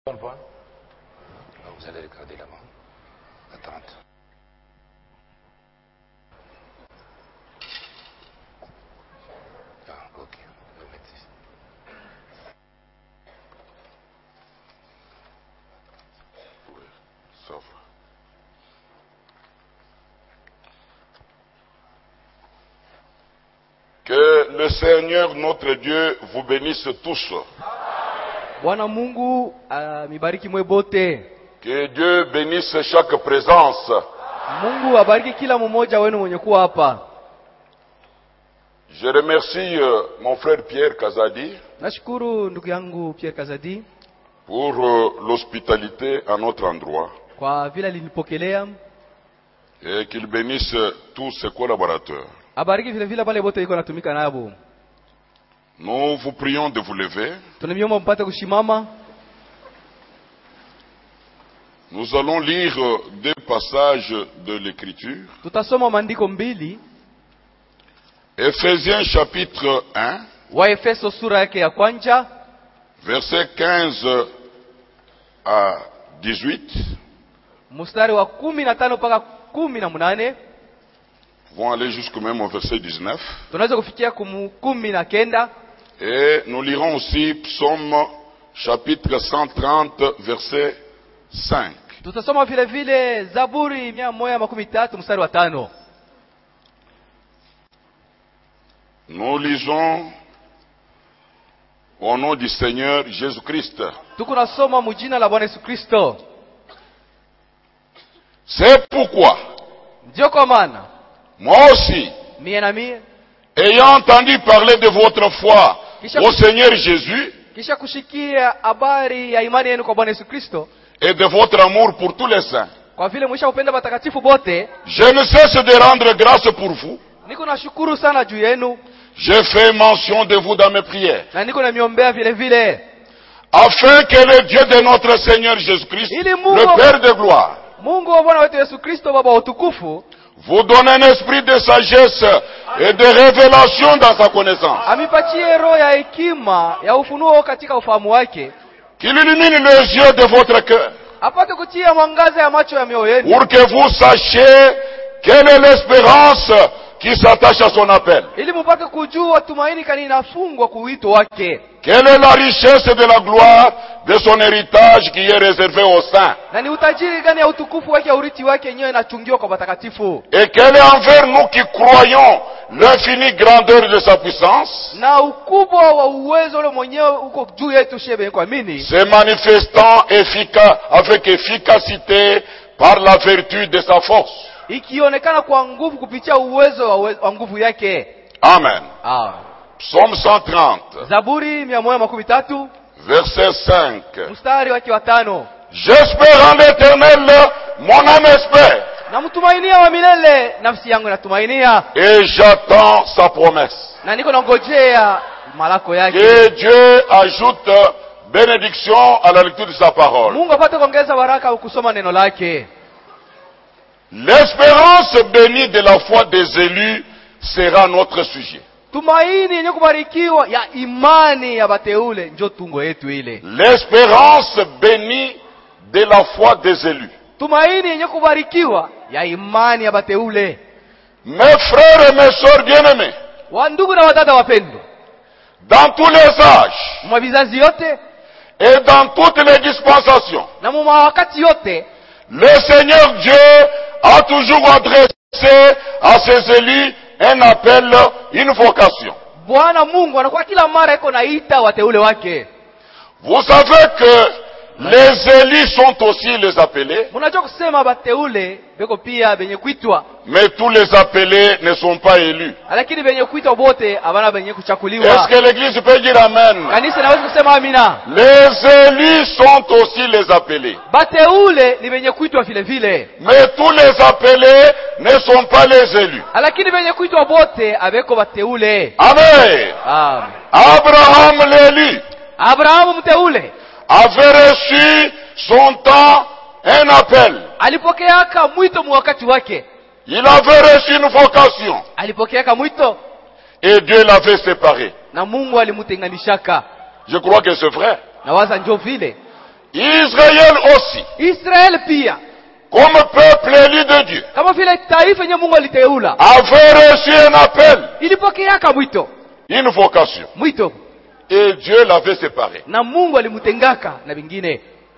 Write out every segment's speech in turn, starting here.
Vous allez regarder là-bas. Attends. Ah, ok. Je vais mettre ici. Oui, ça va. Que le Seigneur notre Dieu vous bénisse tous. Bwana Mungu mibariki mwe bote. Que Dieu bénisse chaque présence. Mungu abariki kila mmoja wenu mwenye kuwa hapa. Je remercie mon frère Pierre Kazadi. Nashukuru ndugu yangu Pierre Kazadi pour l'hospitalité à notre endroit. Kwa vile alinipokelea. Et qu'il bénisse tous ses collaborateurs. Abariki vile vile pale bote iko natumika nabo. Nous vous prions de vous lever. Tunamiomba mpate kushimama. Nous allons lire deux passages de l'écriture. Tutasoma maandiko mbili. Ephésiens chapitre 1. Waefeso sura yake ya kwanza. Versets 15 à 18. Mstari wa 15 mpaka 18. Vont aller jusqu'au même au verset 19. Tunaweza kufikia 19. Et nous lirons aussi Psaume chapitre 130 verset 5. Tutasoma vile vile Zaburi 113 mstari wa 5. Nous lisons au nom du Seigneur Jésus-Christ. Tukunasoma mujina la Bwana Yesu Kristo. C'est pourquoi Ndio kwa maana moi aussi, mie na mie ayant entendu parler de votre foi au Seigneur Jésus kisha kushikia habari ya imani yenu kwa Bwana Yesu Kristo et de votre amour pour tous les saints, kwa vile mwisha upenda watakatifu bote, je ne cesse de rendre grâce pour vous. niko nashukuru sana juu yenu. Je fais mention de vous dans mes prières, Na niko namiombea vile vile afin que le Dieu de notre Seigneur Jésus-Christ, le Père de gloire, Mungu wa Bwana wetu Yesu Kristo baba wa utukufu, vous donne un esprit de sagesse et de révélation dans sa connaissance. amipatie roho ya hekima ya ufunuo katika ufahamu wake, Qu'il illumine les yeux de votre cœur, apate kutia mwangaza ya macho ya mioyo yenu, pour que vous sachiez quelle est l'espérance qui s'attache à son appel. ili mupate kujua tumaini kani inafungwa kuwito wake, Quelle est la richesse de la gloire de son héritage qui est réservé aux saints. na ni utajiri gani ya utukufu wake ya urithi wake yenyewe inachungiwa kwa watakatifu, Et quelle est envers nous qui croyons l'infinie grandeur de sa puissance, na ukubwa wa uwezo ule mwenyewe uko juu yetu shebe kwa mini, se manifestant avec efficacité par la vertu de sa force. ikionekana kwa nguvu kupitia uwezo wa nguvu yake. Amen. Psalm 130. Zaburi 113 verset 5. mstari wake wa 5. J'espère en l'Éternel, mon âme espère. Na mtumainia wa milele, nafsi yangu inatumainia. Et j'attends sa promesse. Na niko nangojea malako yake. Que Dieu ajoute bénédiction à la lecture de sa parole. Mungu apate kuongeza baraka kusoma neno lake. L'espérance bénie de la foi des élus sera notre sujet. Tumaini yenye kubarikiwa ya imani ya bateule njo tungo yetu ile. L'espérance bénie de la foi des élus. Tumaini yenye kubarikiwa ya imani ya bateule. Mes frères et mes sœurs bien-aimés, wandugu na wadada wapendwa, dans tous les âges mwa vizazi yote et dans toutes les dispensations, na mwa wakati yote, le Seigneur Dieu a toujours adressé à ses élus un appel, une vocation. Bwana Mungu anakuwa kila mara iko naita wateule wake. Vous savez que les élus sont aussi les appelés. Mnajua kusema bateule beko pia benye kuitwa. Mais tous les appelés ne sont pas élus. Lakini benye kuitwa bote abana benye kuchakuliwa. Est-ce que l'église peut dire amen? Kanisa inaweza kusema amina. Les élus sont aussi les appelés. Bateule ni benye kuitwa vile vile. Mais tous les appelés ne sont pas les élus. Lakini benye kuitwa bote abeko bateule. Amen. Amen. Abraham l'élu. Abraham mteule avait reçu son temps un appel. Alipokeaka mwito mwakati wake. Il avait reçu une vocation. Alipokeaka mwito. Et Dieu l'avait séparé. Na Mungu alimutenganishaka. Je crois que c'est vrai. Na waza njo vile. Israël aussi, Israeli pia comme peuple élu de Dieu, kama vile taifa yenye Mungu aliteula avait reçu un appel, ilipokeaka une vocation. mwito Et Dieu l'avait séparé. na Mungu alimutengaka na vingine.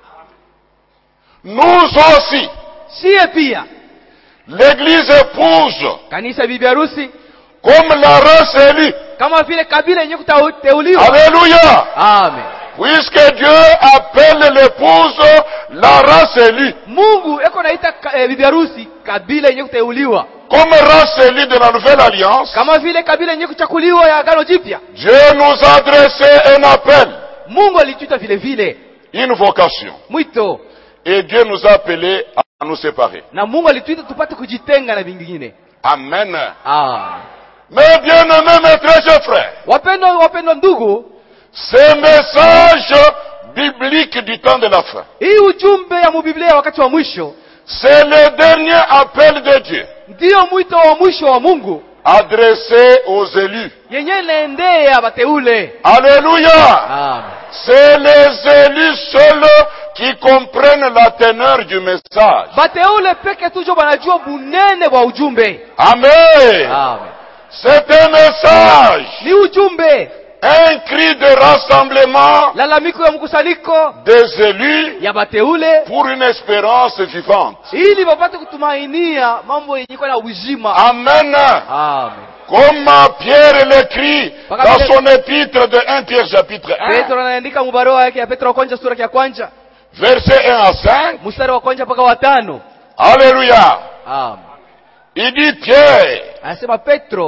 Nous aussi, Sie pia l'église épouse, kanisa bibi harusi comme la race élue. kama vile kabila yenye kuteuliwa. Alléluia. Amen. Puisque Dieu appelle l'épouse la race élue, Mungu eko naita bibi harusi kabila yenye kuteuliwa, comme race élue de la nouvelle alliance, kama vile kabila yenye kuchakuliwa ya agano jipya. Dieu nous a adressé un appel, Mungu alituita vile vile une vocation. mwito, Et Dieu nous a appelés à nous séparer. na Mungu alituita tupate kujitenga na vingine. Amen. Amen. Mais bien aimés, mes très chers frères, Wapendwa ndugu, ces messages bibliques du temps de la fin, hii ujumbe ya mubiblia wakati wa mwisho c'est le dernier appel de Dieu ndiyo mwito wa mwisho wa Mungu adressé aux élus. yenye inaendea bateule. Alléluia. Amen. C'est les élus seuls qui comprennent la teneur du message. Bateule peke tujo banajua bunene wa ujumbe. Amen. Amen. C'est un message, Ni ujumbe, un cri de rassemblement lalamiko ya mkusanyiko des élus ya bateule pour une espérance vivante. ili wapate kutumainia mambo yenye kwa na uzima. Amen. Amen. Comme Pierre l'écrit dans son épître de 1 Pierre chapitre 1, Petro anaandika mubarua yake ya Petro wa kwanza sura ya kwanza verset 1 à 5. mstari wa kwanza mpaka wa 5. Alléluia. Amen. Il dit Pierre, Anasema Petro,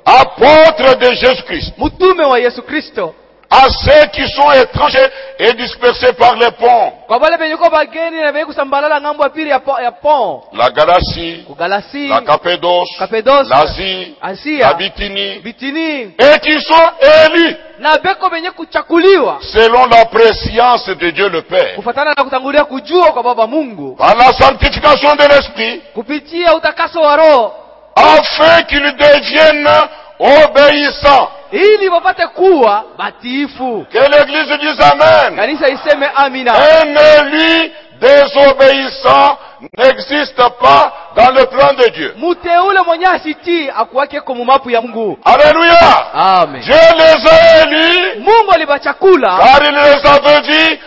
apôtre de Jésus-Christ, mtume wa Yesu Kristo, à ceux qui sont étrangers et dispersés par les ponts, kwa wale wenye kwa bageni na wenye kusambalala ngambo ya pili ya pont, la Galatie, Kugalasi, la Cappadoce, Kapedos, l'Asie, la Asia, Bithynie, Bitini, et qui sont élus na beko wenye kuchakuliwa selon la préscience de Dieu le Père, kufuatana na kutangulia kujua kwa Baba Mungu par la sanctification de l'Esprit, kupitia utakaso wa Roho, afin qu'ils deviennent obéissants. ili wapate kuwa batiifu. Que l'Église dise Amen. Kanisa iseme amina. Un élu désobéissant n'existe pas dans le plan de Dieu. Muteule mwenye asitii akuwake kwa mumapu ya Mungu. Alléluia. Amen. Dieu les a élus Mungu alibachakula car il les avait dit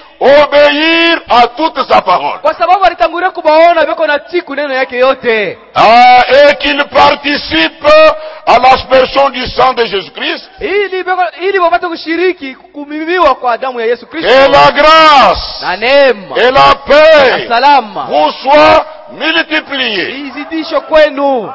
obéir à toute sa parole. kwa sababu alitangulia kubaona beko na tiku neno yake yote, Et qu'ils participent à l'aspersion du sang de Jésus-Christ. ili wapate kushiriki kumimiwa kwa damu ya Yesu Kristo, Et la grâce na neema et la na paix salama vous soient multipliées. izidishwe kwenu.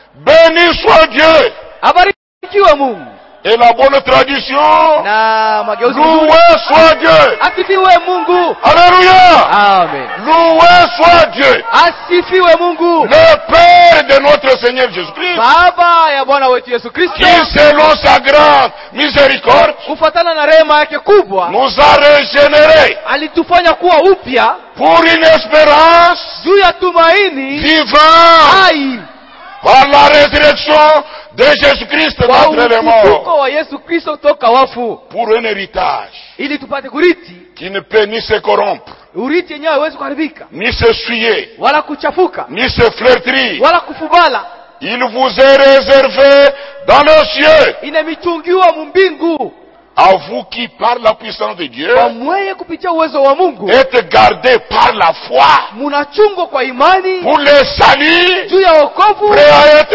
Béni soit Dieu. Abarikiwe Mungu. Et la bonne tradition, Na mageuzi loué soit Dieu. asifiwe Mungu. Alléluia. Amen. Loué soit Dieu, Asifiwe Mungu, le Père de notre Seigneur Jésus-Christ, Baba ya Bwana wetu Yesu Kristo, qui selon sa grande miséricorde kufuatana na rehema yake kubwa nous a régénérés alitufanya kuwa upya pour une espérance juu ya tumaini vivante hai par la résurrection de Jésus-Christ kwa d'entre les morts, ufufuko wa Yesu Kristo toka wafu, pour un héritage ili tupate kuriti. qui ne peut ni se corrompre, Uriti yenyewe haiwezi kuharibika ni se souiller, wala kuchafuka ni se flétrir. wala kufubala. Il vous est réservé dans les cieux. Inamichungiwa mumbingu À vous qui, par la puissance de Dieu, kwa mweye kupitia uwezo wa Mungu, êtes gardés par la foi munachungwa kwa imani pour le salut, juu ya wokovu prêt à être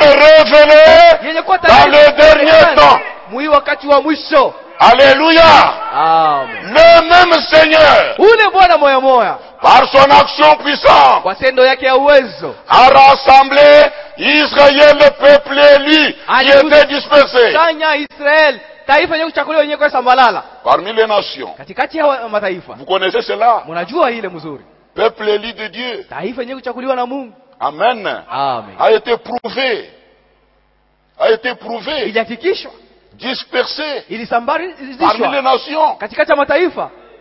révélé yenye kuwa dans le dernier temps. mwi wakati wa mwisho. Alléluia. Amen. Le même Seigneur, Ule Bwana moya moya par son action puissante, kwa sendo yake ya uwezo a rassemblé Israël, le peuple élu, qui était dispersé kusanya Israel, taifa yenye kuchakuliwa yenye kwa sambalala parmi les nations. katikati ya mataifa. Vous connaissez cela? Mnajua ile mzuri, Peuple élu de Dieu. taifa yenye kuchakuliwa na Mungu. Amen. Amen. A été prouvé, Ilihakikishwa, dispersé parmi les ilisambarizishwa nations. katikati ya mataifa.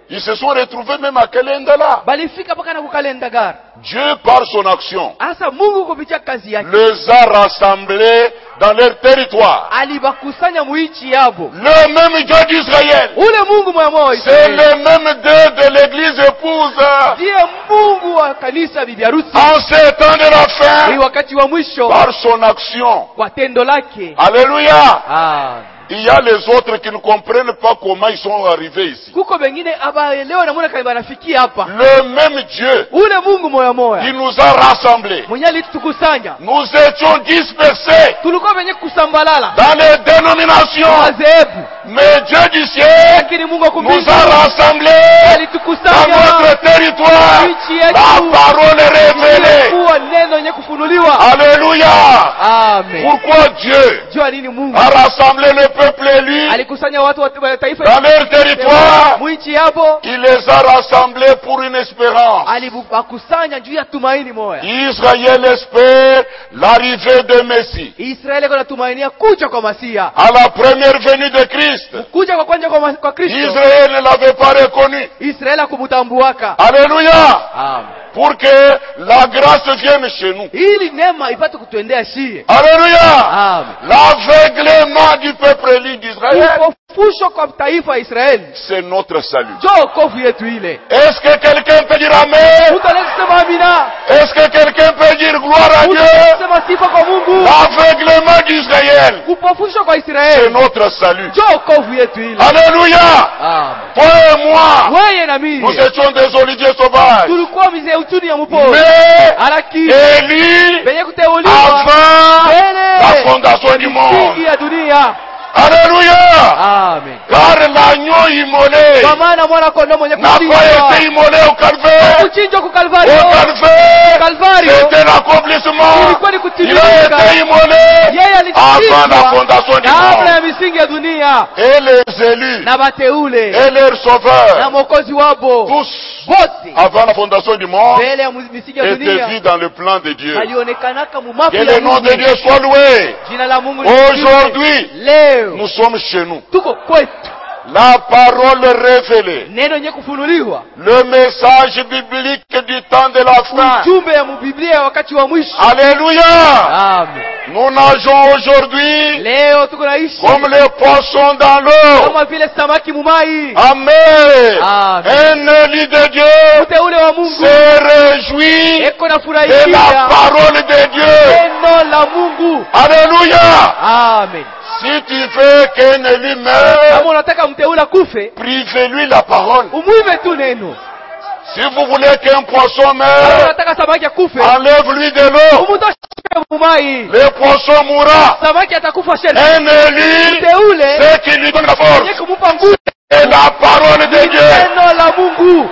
Ils se sont retrouvés même à Kelendala. balifika mpaka na kukalendagara. Dieu, par son action, Asa Mungu kupitia kazi yake les a rassemblés dans leur territoire. alibakusanya muichi yabo. Le même Dieu d'Israël, Ule Mungu mwamoja c'est le même Dieu de l'église épouse. ndiye Mungu wa kanisa bibi harusi. En ces temps de la Ni fin, wakati wa mwisho par son action. kwa tendo lake. Alléluia. Ah. Il y a les autres qui ne comprennent pas comment ils sont arrivés ici. Kuko bengine abaelewa namuna kama banafikia hapa. Le même Dieu Ule Mungu moya moya qui nous a rassemblés. mwenye alitukusanya. Nous étions dispersés Tulikuwa wenye kusambalala dans les dénominations. madhehebu, Mais Dieu du ciel lakini Mungu wa nous mbinguni a rassemblés dans alitukusanya notre territoire. nchi yetu. La parole est révélée. Kuwa neno lenye kufunuliwa. Alléluia. Amen. Pourquoi Dieu Jua nini Mungu a rassemblé le peuple élu alikusanya watu wa taifa dans leur territoire? mwinchi yabo, Il les a rassemblés pour une espérance. alibakusanya juu ya tumaini moya. Israël espère l'arrivée de Messie. Israeli kwa natumainia kuja kwa Masia, À la première venue de Christ, kuja kwa kwanza kwa Kristo. Israël ne l'avait pas reconnu. Israeli akumutambuaka. Alléluia. Amen. Pour que la grâce vienne chez nous. Ili neema ipate kutuendea shie. Alléluia. Amen. L'aveuglement du peuple élu d'Israël, Kufufusho kwa taifa ya Israeli c'est notre salut. jo kofu yetu ile. Est-ce que quelqu'un peut dire Amen? Mtu anaweza kusema amina. Est-ce que quelqu'un peut dire gloire à Mtu anaweza Dieu? kusema sifa kwa Mungu. L'aveuglement d'Israël, Kupofusho kwa c'est Israeli notre salut. jo kofu yetu ile. Alléluia. Amen. Toi et moi, Wewe na mimi nous étions des oliviers sauvages. tulikuwa mzee utuni ya mpori, Mais lakini Élie, benye kuteuliwa avant mbele la fondation du monde. misingi ya dunia. Alléluia. Amen. Car l'agneau immolé Kwa maana mwana kondoo mwenye n'a pas été kuchinjwa immolé au calvaire. kuchinjwa kwa Au Kalvario. calvaire, Kalvario c'était l'accomplissement. ilikuwa ni Il a kutimilika. été immolé Yeye avant la alichinjwa fondation du kabla monde. ya misingi ya dunia, Et les élus na bateule et leurs na sauveurs, mwokozi wabo tous wote avant la fondation du monde, mbele ya misingi ya étaient dunia vus dans le plan de Dieu. walionekanaka mumafu Que ya le nom de Mungu. Dieu soit loué. Jina la Mungu litukuzwe. Aujourd'hui, Leo nous sommes chez nous. tuko kwetu, La parole révélée, neno yenye kufunuliwa, le message biblique du temps de la fin. ujumbe ya mubiblia ya wakati wa mwisho. Alléluia. Amen. Nous nageons aujourd'hui Leo tuko naishi comme les poissons dans l'eau. kama vile samaki mumai. Amen. Amen. Un élu de Dieu Mteule wa Mungu se réjouit eko na de la furahia parole de Dieu. neno la Mungu. Alléluia. Amen. Si tu veux qu'un élu meure, Kama unataka mteule akufe, privez-lui la parole. umwime tu neno. Si vous voulez qu'un poisson Kama meure, unataka samaki akufe, enlève-lui de l'eau. umutoshe mumai. Le poisson mourra. Samaki atakufa shele. Un élu, Mteule c'est qui lui donne la yenye force. kumupa nguvu Et la parole de Dieu. neno la Mungu.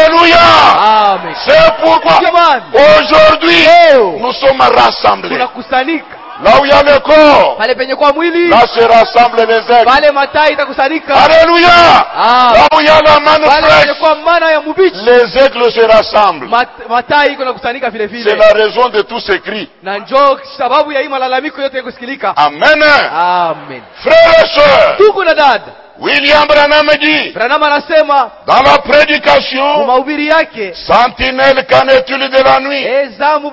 Alléluia. Amen. C'est pourquoi Jamani, aujourd'hui leo nous sommes rassemblés. tunakusanyika Là où il y a le corps, pale penye kwa mwili, là se rassemblent les aigles. pale matai itakusanyika. Alléluia. Amen. Là où il y a la manne Pale penye fraîche, kwa mana ya mubichi, les aigles se rassemblent. matai iko nakusanyika vile C'est vile. la raison de tous ces cris. Na njoo sababu ya hii malalamiko yote kusikilika. Amen. Amen. Frères et sœurs, Ndugu na dada, William Branham dit Branham anasema dans la kwa prédication, mahubiri yake, Sentinelle, qu'en est-il de la nuit? zamu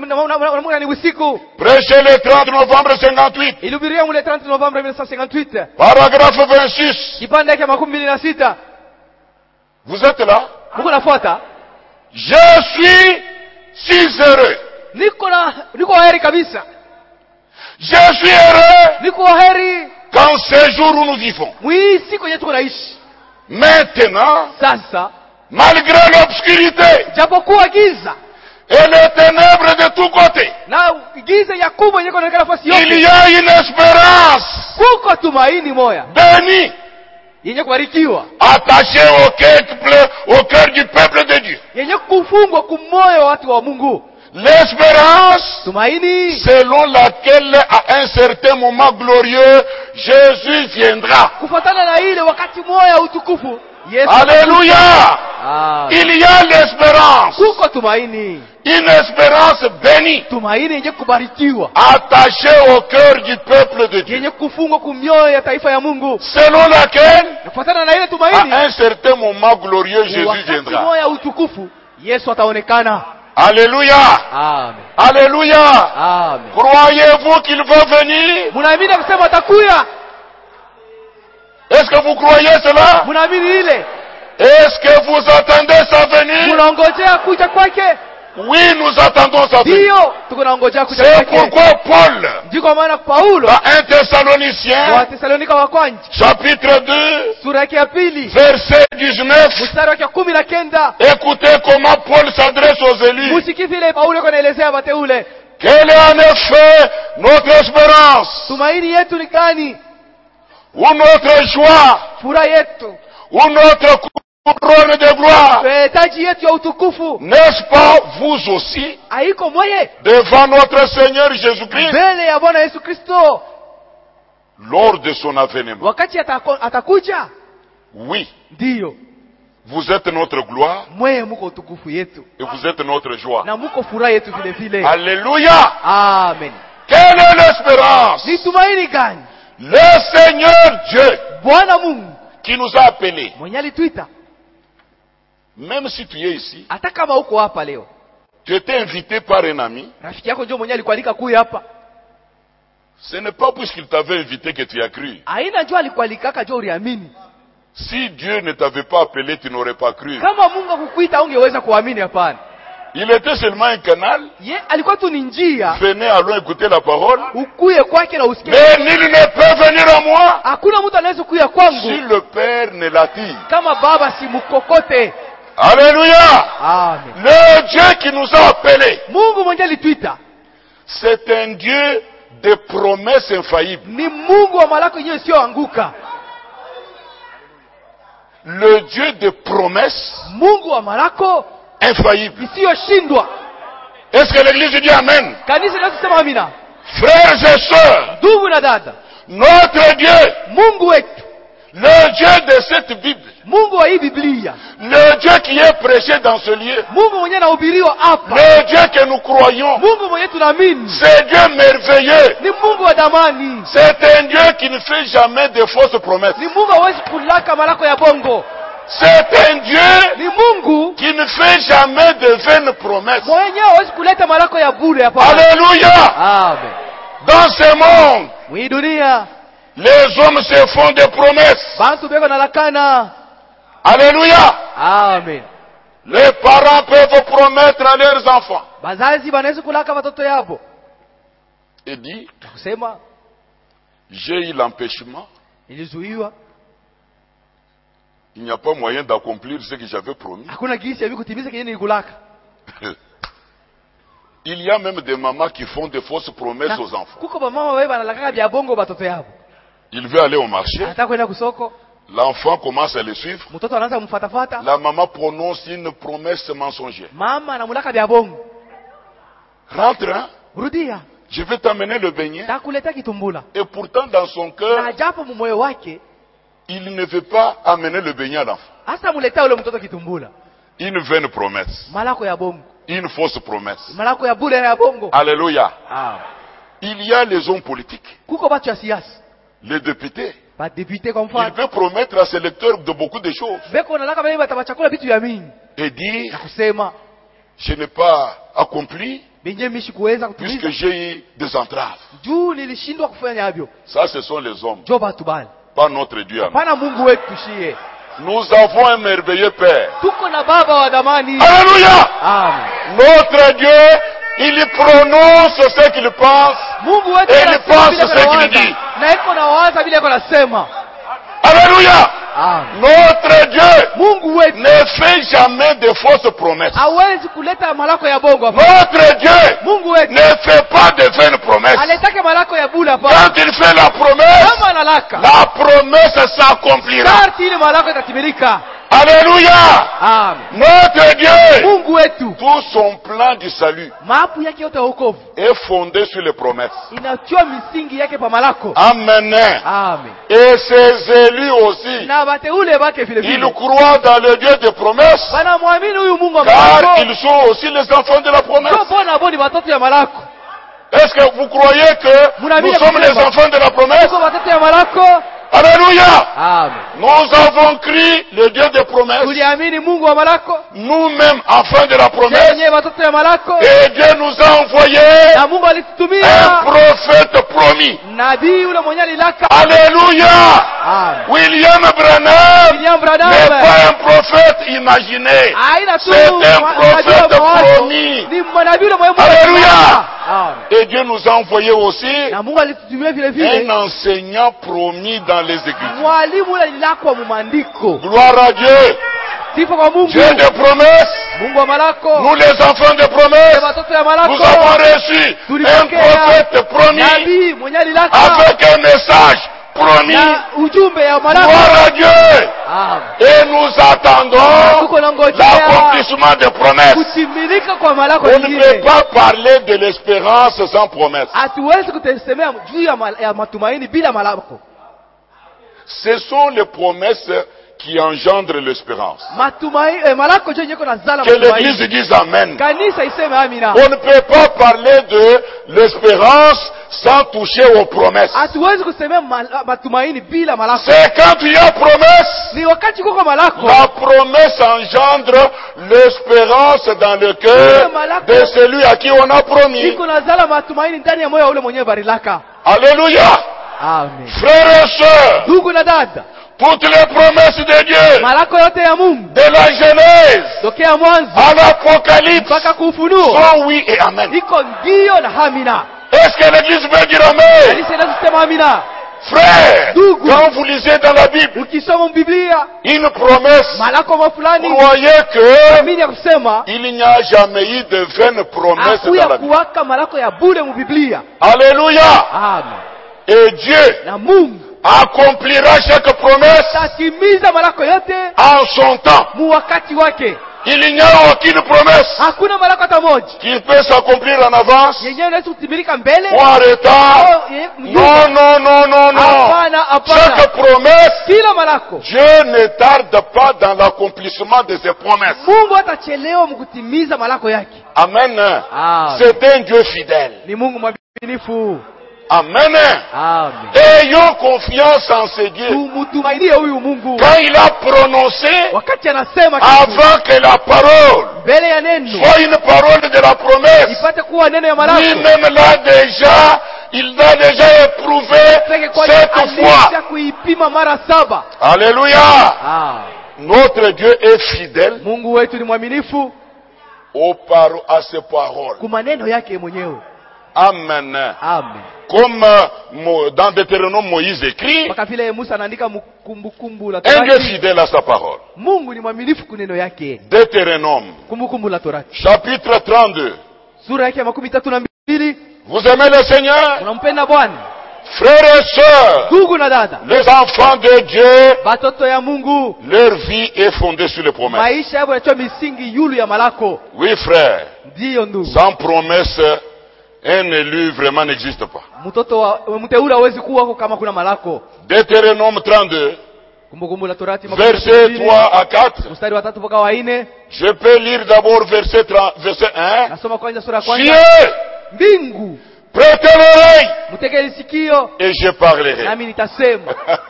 ni usiku. Prêché le 30 novembre 58, Ilihubiria mule 30 Novemba 1958, paragraphe 26. kipande yake 26. Vous êtes là? Mungu nafuata. Je suis si heureux. Niko heri kabisa. Je suis heureux Niko heri qu'en ces jours où nous vivons. mwii siku yetu tunaishi. Maintenant, Sasa malgré l'obscurité japokuwa giza et les ténèbres de tous côtés, na giza ya kubwa yenye kuonekana nafasi il yote, y a une espérance kuko tumaini moya bénie, yenye kubarikiwa, attachée au cœur du peuple de Dieu. yenye kufungwa kumoyo wa watu wa Mungu. L'espérance Tumaini selon laquelle à un certain moment glorieux, Jésus viendra. kufuatana na ile wakati moya utukufu Yesu Alléluia. Amen. Il y a l'espérance. Kuko tumaini. Une espérance bénie. Tumaini yenye kubarikiwa. Attachée au cœur du peuple de Dieu. Yenye kufungwa kumyoyo ya taifa ya Mungu. Selon laquelle, Kufuatana na ile tumaini, à un certain moment glorieux, Jésus wakati viendra. moja utukufu Yesu ataonekana. Alléluia. Amen. Alléluia. Amen. Croyez-vous qu'il va venir? Munaamini kusema atakuya? Est-ce que vous croyez cela? Munaamini ile? Est-ce que vous attendez sa venue? Munangojea kuja kwake? Oui, nous attendons sa venue. Ndio, tuko naongojea kuja C'est kwake. pourquoi Paul, Ndiko maana Paulo dans 1 Thessaloniciens, wa Thessalonika wa kwanza chapitre 2, sura yake ya pili verset 19, mstari wake 19, écoutez comment Paul s'adresse aux élus. musikizi ile Paulo anaelezea wateule. Quelle est en effet notre espérance? Tumaini yetu ni gani? Ou notre joie? Furaha yetu, Ou notre couronne de gloire? taji yetu ya utukufu N'est-ce pas vous aussi, haiko moye devant notre Seigneur Jésus-Christ, mbele ya Bwana Yesu Kristo lors de son avènement? wakati atakuja? Oui, Ndio, vous êtes notre gloire mweye muko utukufu yetu et vous êtes notre joie. na muko furaha yetu vile vile. Alléluia. Amen. Quelle est l'espérance? Ni tumaini gani? Le Seigneur Dieu Bwana Mungu qui nous a appelés. mwenye alituita, Même si tu es ici, hata kama uko hapa leo, tu étais invité par un ami. rafiki yako ndio mwenye alikualika kuja hapa. Ce n'est pas puisqu'il t'avait invité que tu as cru. Aina ndio alikualikaka ndio uliamini. Si Dieu ne t'avait pas appelé, tu n'aurais pas cru. Kama Mungu akukuita ungeweza kuamini? Hapana. Il était seulement un canal. Ye alikuwa tu ni njia, Venez, allons écouter la parole. ukuye kwake na usikie. Mais nul ne peut venir à moi Hakuna mtu anaweza kuja si kwangu le Père ne l'attire. kama Baba si mkokote. Alléluia. Amen. Le Dieu qui nous a appelés, Mungu mwenye alituita c'est un Dieu de promesses infaillibles. ni Mungu wa malako yenyewe sio anguka. Le Dieu de promesses Mungu wa malako infaillibles. isiyoshindwa. Est-ce que l'église dit Amen? Kanisa linasema amina. Frères et sœurs, Ndugu na dada, notre Dieu, Mungu wetu, le Dieu de cette Bible, Mungu wa hii Biblia, le Dieu qui est prêché dans ce lieu, Mungu mwenye anahubiriwa hapa, le Dieu que nous croyons, Mungu mwenye tunaamini c'est Dieu merveilleux. ni Mungu wa damani. C'est un Dieu qui ne fait jamais de fausses promesses. Ni Mungu hawezi kulaka malako ya bongo. C'est un Dieu Ni Mungu qui ne fait jamais de vaines promesses. mwenye hawezi kuleta malako ya bure hapa. Alléluia. Amen. Dans ce monde, Mwi dunia les hommes se font des promesses. bantu beko na lakana. Alléluia. Amen. Les parents peuvent promettre à leurs enfants Bazazi banaweza kulaka watoto yabo et dire, kusema j'ai eu l'empêchement, nilizuiwa, il n'y a pas moyen d'accomplir ce que j'avais promis. hakuna gisi ya kutimiza kile nilikulaka. Il y a même des mamans qui font des fausses promesses aux enfants. Kuko ba mama wewe banalaka bya bongo batoto yabo. Il veut aller au marché, Anataka kwenda kusoko, l'enfant commence à le suivre. mtoto anaanza kumfuatafuata. La maman prononce une promesse mensongère. Mama anamulaka bya bongo. Rentre, hein? Rudia, Je vais t'amener le beignet. takuleta kitumbula. Et pourtant, dans son cœur, Na japo mumoyo wake il ne veut pas amener le beignet à l'enfant. hasa muleta ule mtoto kitumbula. Une vaine promesse. Malako ya bongo. Une fausse promesse. Malako ya bure ya bongo. Alléluia. Ah. Il y a les hommes politiques, Kuko batu ya siasa. les députés. Ba député kwa Il mfano. peut promettre à ses lecteurs de beaucoup de choses. Beko nalaka bale batabachakula vitu ya mingi. Et dire, Na kusema je n'ai pas accompli benye mishi kuweza puisque kutimiza. j'ai eu des entraves. Juu nilishindwa kufanya hivyo. Ça, ce sont les hommes, Jo batu bale. pas notre Dieu. Hapana Mungu wetu tushie. Nous avons un merveilleux Père. Tuko na baba wa damani. Alléluia. Amen. Notre Dieu, il prononce ce qu'il pense. Mungu wetu Et il anasema pense vile ce qu'il anawaza. dit. Na iko na waza vile iko nasema. Alléluia. Amen. Notre Dieu Mungu wetu ne fait jamais de fausses promesses. hawezi kuleta malako ya bongo hapa. Notre Dieu Mungu wetu ne fait pas de vaines promesses. aletake malako ya bure hapa. Quand il fait la promesse, Kama analaka, la promesse s'accomplira. sharti ile malako itatimilika. Alléluia. Amen. Notre Dieu Mungu wetu. Tout son plan du salut Mapu yake yote ya wokovu est fondé sur les promesses. inatiwa misingi yake pa malako. Amen. Amen. Et ses élus aussi, Na bateule bake vile ils vile croient dans le Dieu des promesses, banamwamini huyu Mungu wa car malako. ils sont aussi les enfants de la promesse. Kwa bona boni batoto ya malako. Est-ce que vous croyez que nous sommes les enfants de la promesse? Kwa batoto ya malako. Alléluia! Amen. Nous avons cru le Dieu des promesses, Tuliamini Mungu wa malako. nous-mêmes enfants de la promesse, Yenye batoto ya malako. et Dieu nous a envoyé Na Mungu un alitutumia prophète promis. nabii ule mwenye alilaka. Alléluia! Amen. William Branham William Branham n'est pas un prophète imaginé. aina tu C'est un nabii prophète wa mawazo. promis. Ni nabii ule mwenye Mungu Alléluia. alilaka. Amen. Et Dieu nous a envoyé aussi Na Mungu alitutumia vile un vile enseignant promis dans les Écritures. mwalimu ule alilakwa mu maandiko. Gloire à Dieu. Sifa kwa Mungu. Dieu des promesses. Mungu wa malako. Nous les enfants des promesses, Watoto ya nous malako. avons reçu un Tulipokea prophète promis nabii mwenye alilaka avec un message promis. na ujumbe ya malako. Gloire à Dieu. Amen. Et nous attendons Tuko nangojea l'accomplissement des promesses. kutimilika kwa malako On ne peut nyingine. pas parler de l'espérance sans promesse. Hatuwezi kutesemea juu ya matumaini bila malako. Ce sont les promesses qui engendrent l'espérance. Matumaini malako je nyeko na zala Que l'Église matumaini. dise Amen. Kanisa iseme amina. On ne peut pas parler de l'espérance sans toucher aux promesses. Hatuwezi kusemea matumaini bila malako. C'est quand il y a promesse, Ni wakati kuko malako. la promesse engendre l'espérance dans le cœur de celui à qui on a promis. Iko na zala matumaini ndani ya moyo wa ule mwenyewe barilaka. Alléluia. Amen. Frères et sœurs, Ndugu na dada, toutes les promesses de Dieu, malako yote ya Mungu de la Genèse tokea mwanzo à l'Apocalypse, mpaka kuufunuo sont oui et Amen. iko ndio na hamina. Est-ce que l'Église veut dire Amen? Kanisa inasema amina. Frère, Ndugu. quand vous lisez dans la Bible Ukisoma Biblia une promesse, malako mafulani croyez que amini ya kusema il n'y a jamais eu de vaines promesses akuya dans la Bible. kuwaka malako ya bure mu Biblia. Alléluia. Amen. Et Dieu Na Mungu accomplira chaque promesse tatimiza malako yote en son temps. mu wakati wake. Il n'y a aucune promesse Hakuna malako hata moja qui peut s'accomplir en avance yenyewe inaweza kutimilika mbele ou en retard. au Non, non, non, non, non. Hapana, hapana. Chaque promesse, Kila malako Dieu ne tarde pas dans l'accomplissement de ses promesses. Mungu hatachelewa mkutimiza malako yake. Amen. Amen. C'est un Dieu fidèle. Ni Mungu mwaminifu. Amen. Amen. Ayons confiance en ce Dieu. Tumtumainie huyu Mungu. Quand il a prononcé, Wakati anasema kitu avant que la parole mbele ya neno soit une parole de la promesse, ipate kuwa neno ya malako. lui-même l'a déjà, il l'a déjà éprouvé Peke kwa 7 fois. alisha kuipima mara 7. Alléluia. Ah. Notre Dieu est fidèle Mungu wetu ni mwaminifu à ses paroles. kwa maneno yake mwenyewe. Amen. Amen. Comme dans Deutéronome, Moïse écrit, Mpaka vile Musa anaandika kumbukumbu la un Dieu Torati. fidèle à sa parole. Mungu ni mwaminifu kwa neno yake. Deutéronome, Kumbukumbu la Torati. chapitre 32. Sura yake ya 32. Vous aimez le Seigneur? Unampenda Bwana? Frères et sœurs, Ndugu na dada, les enfants de Dieu, batoto ya Mungu, leur vie est fondée sur les promesses. maisha yao yanatoa misingi yulu ya malako. Oui, frère. Ndiyo ndugu. Sans promesse, un élu vraiment n'existe pas. Mtoto wa mteule hawezi kuwa kama kuna malako. Deutéronome 32, Kumbukumbu la Torati versets 3 à 4. mstari wa 3 mpaka wa 4. Je peux lire d'abord verset 1. Nasoma kwanza sura ya kwanza. Cieux, Mbingu, prêtez l'oreille mtegeni sikio et je parlerai. nami nitasema.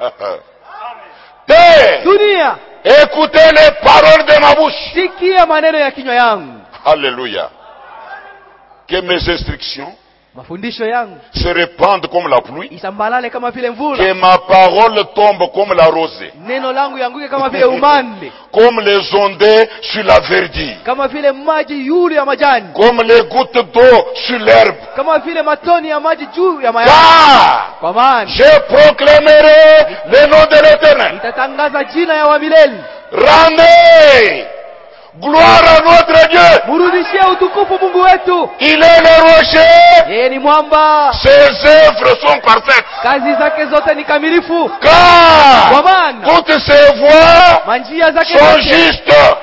Terre, Dunia, écoutez les paroles de ma bouche. sikia maneno ya kinywa yangu. Alléluia. Que mes instructions Mafundisho yangu se répandent comme la pluie. isambalale kama vile mvula. Que ma parole tombe comme la rosée. Neno langu yanguke kama vile umande. Comme les ondées sur la verdure. Kama vile maji yule ya majani. Comme les gouttes d'eau sur l'herbe. Kama vile matoni ya maji juu ya mayai. Car Kwa maana je proclamerai le nom de l'Éternel. nitatangaza jina ya wamilele. Rendez gloire à notre Dieu. Murudishie utukufu Mungu wetu. Il est le rocher. Yeye ni mwamba. Ses œuvres sont parfaites. Kazi zake zote ni kamilifu. Kwa Car maana toutes ses voies manjia zake sont zote justes. ni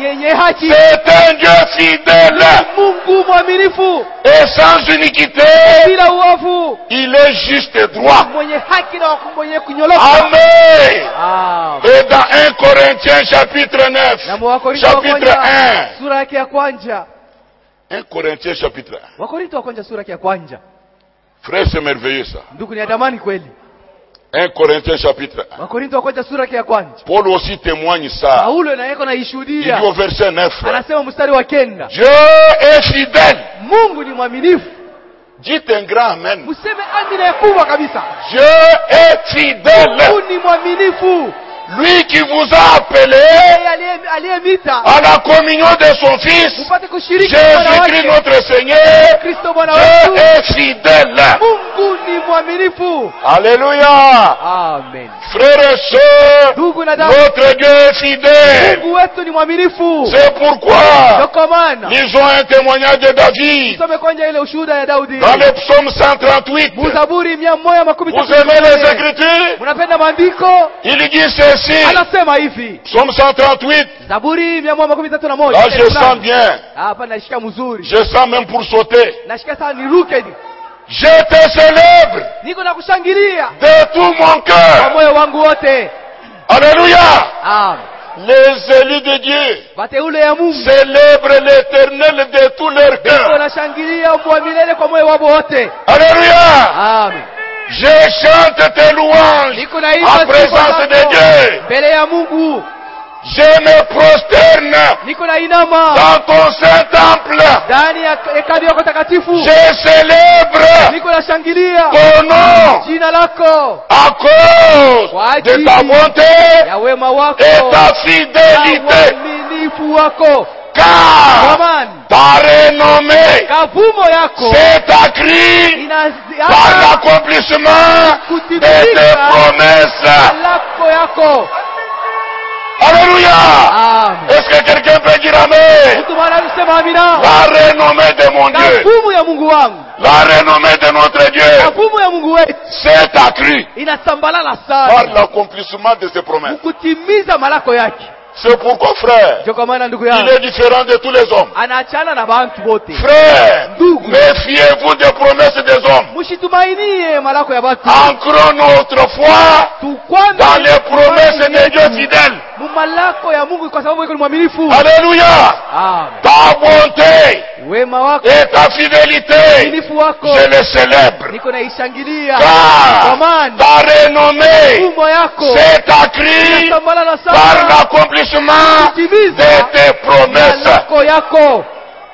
yenye haki, C'est un Dieu fidèle Mungu mwaminifu et sans iniquité. bila uovu, Il est juste et droit. mwenye haki na mwenye kunyoloka. Amen. Amen. Et dans 1 Corinthiens chapitre 9, Na Wakorintho wa chapitre kwanza 1. sura yake ya kwanza. 1 Corinthiens chapitre 1. Wakorintho wa kwanza sura yake ya kwanza. Frère, c'est merveilleux ça. Ndugu, ni adamani kweli. 1 Corinthiens chapitre 1. Wakorintho wa kwanza sura yake ya kwanza. Paul aussi témoigne ça. Paulo na yeko na Il ishuhudia. dit au verset 9. Anasema mstari wa 9. Dieu est fidèle. Mungu ni mwaminifu. Dites un grand amen. Mseme amina ya kubwa kabisa. Dieu est fidèle. Mungu ni mwaminifu. Lui qui vous a appelé Yeye aliyemita à la communion de son Fils, mpate kushiriki na Bwana Jésus-Christ wake notre Seigneur. Kristo Bwana Dieu wetu. est fidèle. Mungu ni mwaminifu. Alléluia. Amen. Frères et sœurs, Ndugu na dada, notre Dieu est fidèle. Mungu wetu ni mwaminifu. C'est pourquoi Ndio kwa maana lisons un témoignage de David tusome kwanza ile ushuhuda ya Daudi. dans le psaume 138. Mzaburi 118. Vous aimez les Écritures? Unapenda maandiko? Il dit ceci. Anasema hivi. Psaume 138. Zaburi 131. Là, je sens bien. Hapa nashika mzuri. Je sens même pour sauter. Nashika sana niruke hivi. Je te célèbre Niko na kushangilia de tout mon kwa cœur. moyo wangu wote. Alléluia. Amen. Les élus de Dieu Wateule ya Mungu célèbrent l'Éternel de tout leur cœur. wanashangilia kwa milele kwa moyo wao wote. Alléluia. Amen. Je chante tes louanges Niko na hii en présence de Dieu. mbele ya Mungu. Je me prosterne Niko na inama dans ton saint temple. ndani ya hekalu yako takatifu. Je célèbre Niko na shangilia ton nom jina lako à cause de ta bonté ya wema wako et ta na fidélité. uaminifu wako. Car Amen. ta renommée Kavumo yako s'est accrue par inaziaka l'accomplissement de tes promesses. lako yako. Alléluia. Amen. Est-ce que quelqu'un peut dire amen? Mtu mwana anasema amina. La renommée de mon Dieu, Kavumo ya Mungu wangu, la renommée de notre Dieu kavumo ya Mungu wetu s'est accrue inasambalala par sana l'accomplissement de ses promesses. kutimiza malako yake. C'est pourquoi, frère, Ndio kwa maana ndugu il yangu est différent de tous les hommes. anaachana na bantu wote. Frère, Ndugu, méfiez-vous des promesses des hommes. msitumainie malako ya batu. Ancrons notre foi Tukwame dans les promesses de Dieu fidèle. mumalako ya Mungu kwa sababu yeye ni mwaminifu. Alléluia. Amen. Ta bonté Wema wako, et ta fidélité, uaminifu wako je les célèbre. niko naishangilia. Car Kwa maana ta renommée kavumo yako s'est accrue inasambalala par sana l'accomplissement kutimiza de tes promesses. malako yako.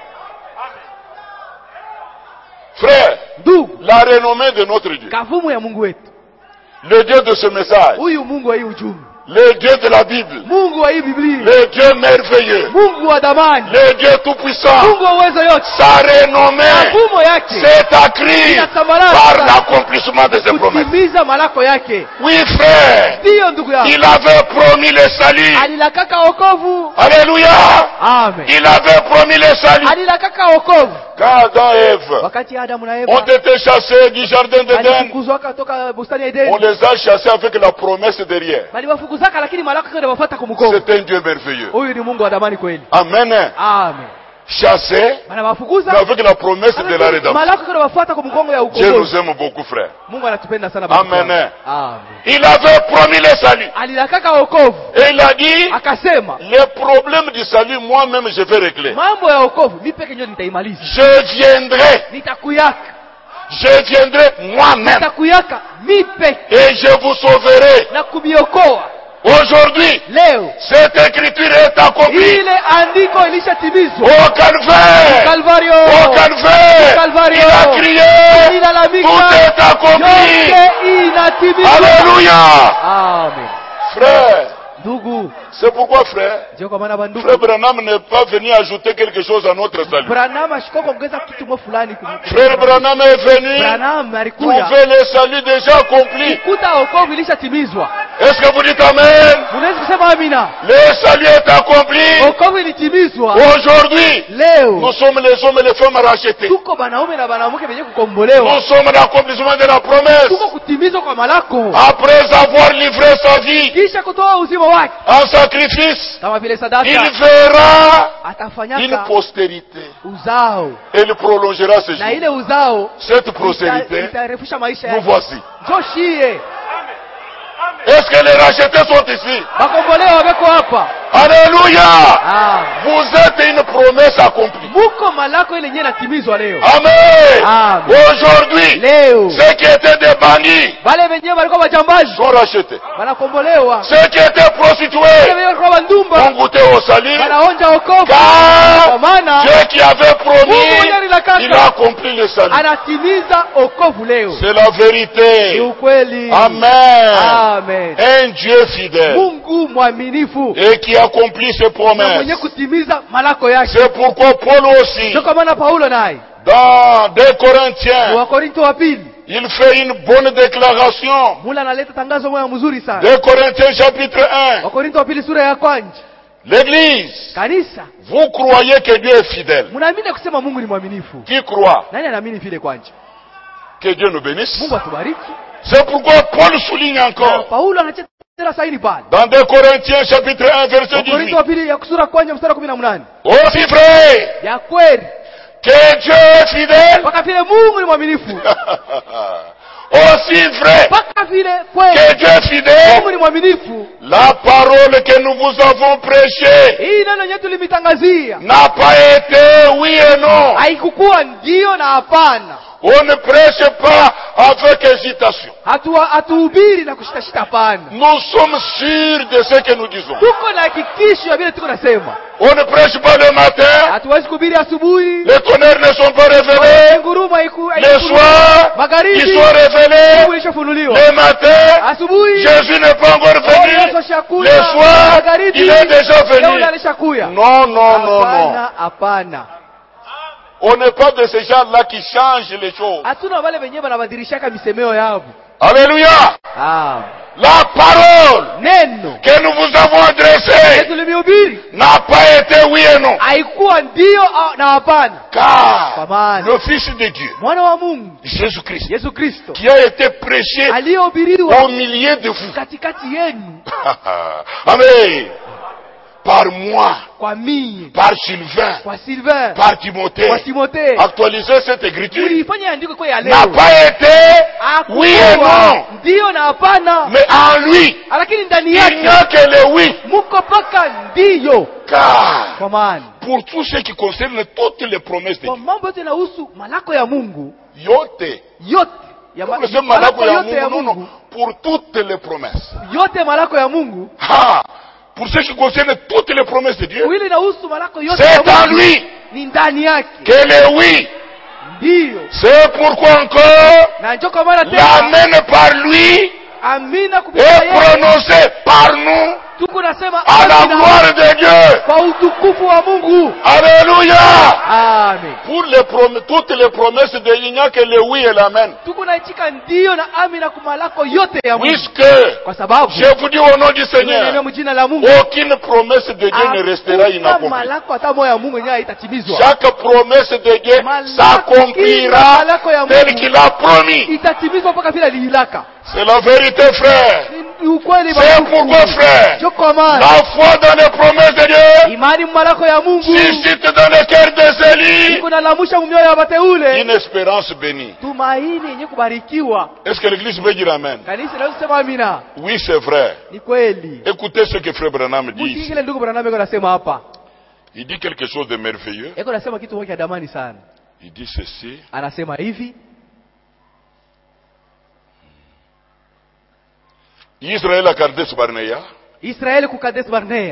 Frère, Ndugu, la renommée de notre Dieu, kavumo ya Mungu wetu, le Dieu de ce message, huyu Mungu wa hii ujumbe, le Dieu de la Bible, Mungu wa hii Biblia, le Dieu merveilleux, Mungu wa damani, le Dieu tout-puissant, Mungu wa uwezo yote, sa renommée kavumo yake s'est accrue inasambalala par sana l'accomplissement de ses promesses. kutimiza malako yake. Oui, frère, Ndiyo ndugu yangu, il avait promis le salut. alilakaka wokovu. Alléluia. Amen. Il avait promis le salut. Alilakaka wokovu Quand Adam et Ève wakati Adamu na ont Eva été chassés du jardin d'Éden, alifukuzwaka toka bustani ya on Edeni, les a chassés avec la promesse derrière. baliwafukuzaka lakini malako yake yanawafuata kumkovu. C'est un Dieu merveilleux. Huyu ni Mungu wa damani kweli. Amen. Amen. Chassés, Banawafukuza mais avec la promesse de la rédemption. malako yake yanawafuata kumkongo ya Dieu nous ukombozi. aime beaucoup, frère. Mungu anatupenda sana Amen. baba. Amen. Il avait promis le salut. Alilakaka wokovu, Et il a dit, akasema les problèmes du salut, moi-même, je vais régler. mambo ya wokovu mimi peke yangu nitaimaliza. Je viendrai. Nitakuyaka, Je viendrai moi-même. nitakuyaka mimi peke Et je vous sauverai. na kumiokoa. Aujourd'hui, Leo cette écriture est accomplie. ile andiko ilishatimizwa. Au calvaire. Calvario, Au calvaire. Calvario. Il a crié. Ilalamika, Tout est accompli. yote inatimizwa. Alléluia. Amen. Frère, Ndugu, c'est pourquoi, frère, ndio kwa maana bandugu, Frère Branham n'est pas venu ajouter quelque chose à notre salut. Branham ashiko kuongeza kitu mo fulani. Frère Branham est venu Branham alikuya trouver le salut déjà accompli. kuta wokovu ilishatimizwa. Est-ce que vous dites Amen? Unaweza kusema amina? Le salut est accompli. Wokovu ilitimizwa. Aujourd'hui, Leo nous sommes les hommes et les femmes rachetés. tuko banaume na banamuke benye kukombolewa. Nous sommes l'accomplissement de la promesse. Tuko kutimizwa kwa malako. Après avoir livré sa vie Kisha kutoa uzima wake en sacrifice, kama vile sadaka, il verra une atafanyaka postérité. uzao, Et il prolongera ses na jours. ile uzao Cette postérité, itarefusha maisha nous yake. voici. Joshie Est-ce que les rachetés sont ici? bakombolewa wako hapa. Alléluia! Ah, Vous êtes une promesse accomplie. muko malako ile yenyewe natimizwa leo. Amen. Amen. Aujourd'hui, Leo ceux qui étaient des bandits wale wenyewe walikuwa majambazi sont rachetés. wanakombolewa, Ceux qui étaient wale prostituées wenyewe walikuwa ont bandumba goûté au salut. wanaonja wokovu, Car kwa maana Dieu qui avait promis, Mungu yeye anataka il a accompli le salut. anatimiza wokovu leo. C'est la Ni vérité. ukweli. Amen. Amen. Un Dieu fidèle Mungu mwaminifu et qui accomplit ses na promesses. mwenye kutimiza malako yake. C'est pourquoi Paul aussi, Ndio kwa maana Paulo naye dans 2 Corinthiens, wa Korinto wa pili il fait une bonne déclaration. mula analeta tangazo moja mzuri sana. 2 Corinthiens chapitre 1. Wa Korinto wa pili sura ya kwanza. L'Église, Kanisa, vous croyez que Dieu est fidèle. mnaamini kusema Mungu ni mwaminifu? Qui croit? Nani anaamini vile kwanza? Que Dieu nous bénisse. Mungu atubariki. C'est pourquoi Paul souligne Na encore Paulo anacheza saini pale. dans 2 Corinthiens chapitre 1 verset Wa Korinto 18. wa pili ya sura kwanza mstari wa 18. Aussi vrai Ya kweli que Dieu est fidèle, mpaka vile Mungu ni mwaminifu. aussi vrai Mpaka vile que kweli Dieu est fidèle, Mungu ni mwaminifu. la parole que nous vous avons prêchée Hii neno yenyewe tulimitangazia n'a pas été oui et non. haikukuwa ndio na hapana. On ne prêche pas avec hésitation. Hatuhubiri na kushitashita, hapana. Nous sommes sûrs de ce que nous disons. Tuko na hakikisho ya vile tuko nasema. On ne prêche pas le matin, Hatuwezi kuhubiri asubuhi, les tonnerres ne sont pas révélés. nguruma Le soir, magharibi, ils sont révélés. Mungu ilishafunuliwa. Le matin, Asubuhi Jésus n'est pas encore venu. Yesu ashakuja. Le soir, Magharibi, il est déjà Yule venu. alishakuja. Non, non, non, non. Hapana, hapana. On n'est pas de ces gens-là qui changent les choses. Hatuna wale wenyewe wanabadilishaka misemeo yao. Alléluia. Ah, La parole neno que nous vous avons adressée tulimhubiri n'a pas été oui et non. haikuwa ndio na hapana. Car Kwa maana le Fils de Dieu, mwana wa Mungu Jésus-Christ, Yesu Kristo qui a été prêché aliyehubiriwa au milieu de vous. katikati yenu, Amen. Par moi, kwa mie, par Sylvain, kwa Sylvain, par Timothée, kwa Timothée, actualiser cette écriture ulifanya andiko kwa ya n'a leo. pas été oui et non. Ndio na hapana, Mais en lui, lakini ndani il n'y yake a que le oui. muko paka ndio. Car Kwa maana pour tout ce qui concerne toutes les promesses de kwa Dieu, mambo yote yanahusu malako ya Mungu yote, yote ya comme ce malako ya yote ya Mungu, non, Mungu non, pour toutes les promesses. yote malako ya Mungu Ah, pour ce qui concerne toutes les promesses de Dieu, ili inahusu malako yote ya c'est en Mungu lui ni ndani yake que le oui. ndio. C'est pourquoi encore Na ndio kwa maana tena l'amen par lui amina kupitia est yeye prononcé par nous tuko nasema à la amina gloire de Dieu. kwa utukufu wa Mungu. Alléluia. Amen. Pour toutes les promesses de il n'y a que le oui et l'amen. Tuko naitika ndio na amina kwa malako yote ya Mungu, Puisque, kwa sababu je vous dis au nom du neno Seigneur, mjina la Mungu aucune promesse de Dieu ne restera hakuna inaccomplie. malako hata moja ya Mungu yenyewe haitatimizwa. Chaque promesse de Dieu Kila s'accomplira malako ya tel Mungu qu'il a promis. itatimizwa mpaka vile aliilaka. C'est la vérité, frère. Ni ukweli C'est baba. pourquoi, frère, Ndio kwa maana la foi dans les promesses de Dieu imani malako ya Mungu suscite dans le cœur des élus iko nalamusha mioyo ya wateule une espérance bénie. tumaini yenye kubarikiwa. Est-ce que l'église veut dire amen? Kanisa leo sema amina. Oui, c'est vrai. Ni kweli. Écoutez ce que frère Branham dit ici. Msikile ndugu Branham yuko nasema hapa. Il dit quelque chose de merveilleux. Yuko nasema kitu moja damani sana. Il dit ceci. Anasema hivi, Israël a Kadesh Barnea. Israeli ku Kadesh Barnea.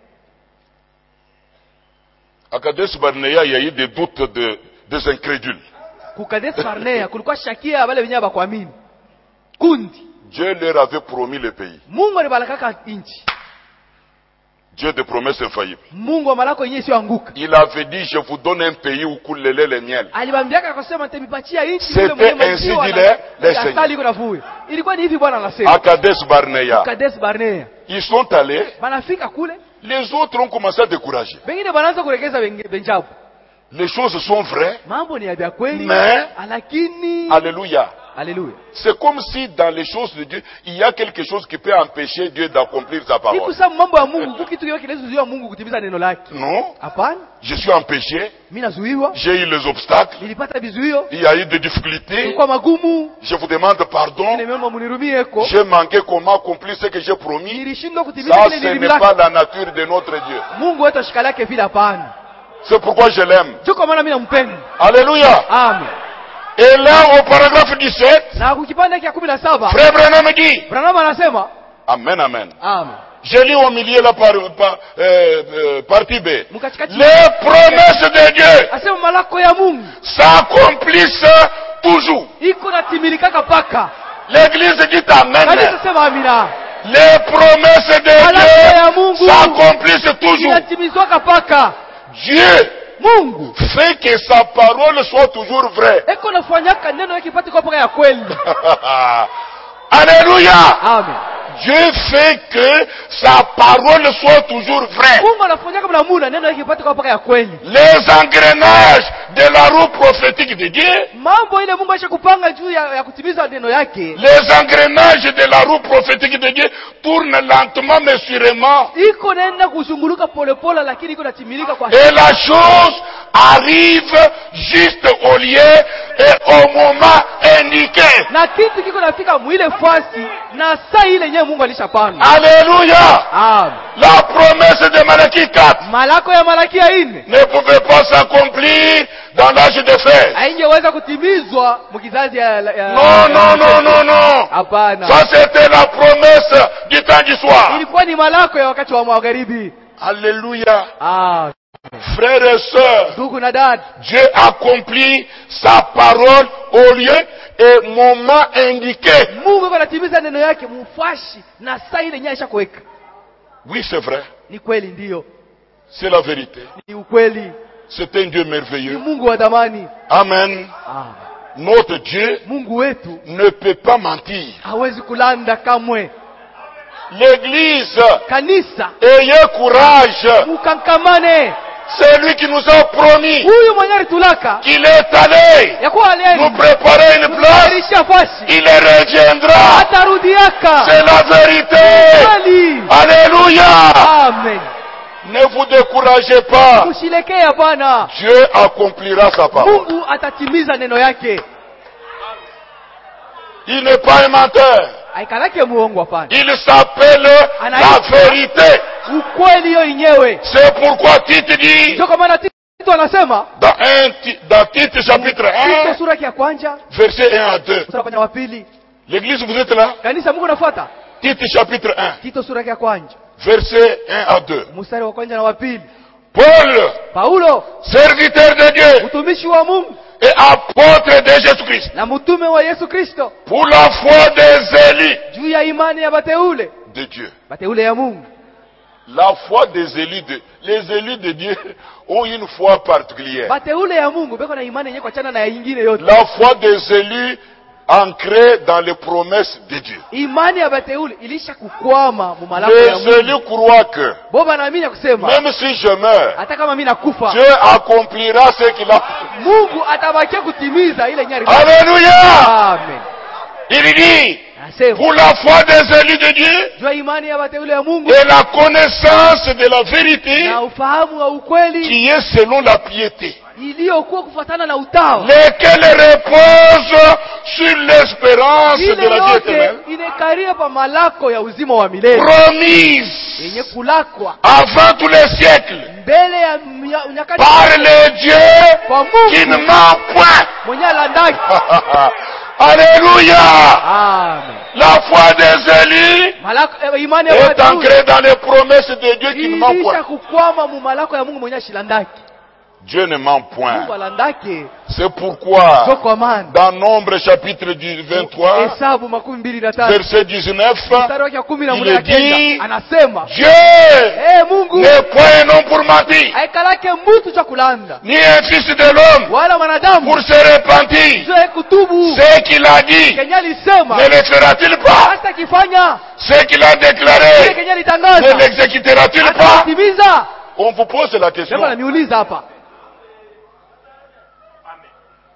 À Kadesh Barnea, il y a eu des doutes des incrédules. Ku Kadesh Barnea kulikuwa shakia wale wenyewe bakuamini. Kundi. Dieu leur avait promis le pays. Mungu alibarakaka nchi. Dieu de promesses infaillibles. Mungu wa malako yenyewe sio anguka. Il avait dit, je vous donne un pays où coule le lait et le miel. Alibambiaka akasema nitamipatia nchi C'était ainsi dit le Seigneur. asali iko navuyo. Ilikuwa ni hivi Bwana anasema. À Kadesh Barnea. Kadesh Barnea. Ils sont allés. Banafika kule. Les autres ont commencé à décourager. Wengine banaanza kuregeza benjabu. Les choses sont vraies. Mambo ni ya kweli. Mais, lakini alléluia, Haleluya. C'est comme si dans les choses de Dieu, il y a quelque chose qui peut empêcher Dieu d'accomplir sa parole. Siku sa mambo ya Mungu kukitu kile kinazuia Mungu kutimiza neno lake. Non, Hapana. je suis empêché, Mimi nazuiwa. j'ai eu les obstacles, Nilipata vizuio. il y a eu des difficultés, Ilikuwa magumu. je vous demande pardon, Nimeomba mniruhumieko. j'ai manqué comment accomplir ce que j'ai promis. Nilishindwa kutimiza Ça, kile ce n'est nilimlaki. pas la nature de notre Dieu. Mungu wetu ashikalake vile hapana. C'est pourquoi je l'aime. Sio kwa maana mimi nampenda. Alléluia. Amen. Et là, au paragraphe 17, Na kukipanda kia 17, Frère Branham me dit, Branham anasema, Amen, Amen. amen. Je lis au milieu la partie B. Mkatikati. Les promesses de Dieu Asema malako ya Mungu s'accomplissent toujours. iko natimilikaka paka. L'Église dit Amen. Kanisa sema amina. Les promesses de Malako ya Dieu Mungu s'accomplissent toujours. inatimizwaka paka. Dieu Mungu fait que sa parole soit toujours vraie. eko nafanyaka neno yake ipate kwa paka ya kweli. Alléluia. Amen. Dieu fait que sa parole soit toujours vraie. Mungu anafanyaka mnamuna neno yake ipate kwa paka ya kweli. Les engrenages de la roue prophétique de Dieu, Mambo ile Mungu aisha kupanga juu ya kutimiza neno yake. les engrenages de la roue prophétique de Dieu tournent lentement mais sûrement. Iko naenda kuzunguluka polepole lakini iko natimilika kwa Et la chose arrive juste au lieu et au moment indiqué. na kitu kiko nafika mwile fasi na saa ile nyewe Mungu alishapanga. Alléluia. Amen. La promesse de Malachie 4 Malako ya Malaki ya 4 ne pouvait pas s'accomplir dans l'âge de fer. haingeweza kutimizwa mkizazi ya Non, non, non, non, non. Hapana. Ça c'était la promesse du temps du soir. Ilikuwa ni malako ya wakati wa magharibi. Alléluia. Ah, Frères et sœurs, ndugu na dada, Dieu accomplit sa parole au lieu et moment indiqué. Mungu yuko anatimiza neno yake mufashi na saa ile nyewe ishakuweka. Oui, c'est vrai. Ni kweli ndio. C'est la vérité. Ni ukweli. C'est un Dieu Ni merveilleux. Mungu wa dhamani. Amen. Ah, Notre Dieu Mungu wetu ne peut pas mentir. hawezi kulanda kamwe. L'église, Kanisa, ayez courage. mukankamane. C'est lui qui nous a promis Huyu mwenye alitulaka qu'il est allé ya kuwa nous alieni préparer une place. kutayarisha fasi. Il reviendra. Atarudiaka. C'est la vérité. Kweli. Alléluia. Amen. Ne vous découragez pas. Mshilekee hapana. Dieu accomplira sa parole. Mungu atatimiza neno yake. Il n'est pas un menteur. Haikalake muongo hapana. Il s'appelle la vérité. Ukweli hiyo yenyewe. C'est pourquoi Tite dit Ndio kwa maana Tito anasema dans Tite chapitre Tito 1, sura ya kwanza, verset 1 à 2. sura ya pili. L'église, vous êtes là? Kanisa Mungu nafuata. Tite chapitre 1, Tito sura ya kwanza, verset 1 à 2. mstari wa kwanza na wa pili. Paul, Paulo, serviteur de Dieu mtumishi wa Mungu et apôtre de Jésus-Christ, na mtume wa Yesu Kristo, pour la foi des élus juu ya imani ya bateule, de Dieu. bateule ya Mungu. La foi des élus de... Les élus de Dieu ont une foi particulière. Bateule ya Mungu beko na imani yenyewe kwa chana na ya ingine yote. La foi des élus ancrée dans les promesses de Dieu. Imani ya bateule ilisha kukwama mu malako ya Les Mungu. élus croient que Boba naamini ya kusema même si je meurs, hata kama mimi nakufa, Dieu accomplira ce qu'il a. Mungu atabakia kutimiza ile nyari. Alléluia! Amen. Il dit, Anasema pour la foi des élus de Dieu juu ya imani ya bateule ya Mungu et la connaissance de la vérité na ufahamu wa ukweli qui est selon la piété, iliyokuwa kufuatana na utawa. lesquels reposent sur l'espérance Ile de la vie yote éternelle, inekaria pa malako ya uzima wa milele promise yenye kulakwa avant tous les siècles mbele ya nyakati par le Dieu kwa qui ne Mungu ment point. mwenye alandaki. Alléluia! Amen. La foi des élus Malako imani ya est watu ancrée dans les promesses de Dieu qui ne ment ilisha point. kukwama mu malako ya Mungu mwenye ashilandaki. Dieu ne ment Mungu point. alandaki. C'est pourquoi, Sio kwa maana dans Nombre chapitre du 23, Hesabu 25 verset 19, mstari wake 10 il est dit, anasema Dieu Mungu n'est point un homme pour mentir, haikalake mtu cha kulanda ni un fils de l'homme wala mwanadamu pour se repentir. zoe kutubu. Ce qu'il a dit, Kenya alisema ne le fera-t-il pas? hata kifanya Ce qu'il a kile déclaré, Kenya ne litangaza l'exécutera-t-il hata pas? kutimiza. On vous pose la question. Sema naniuliza hapa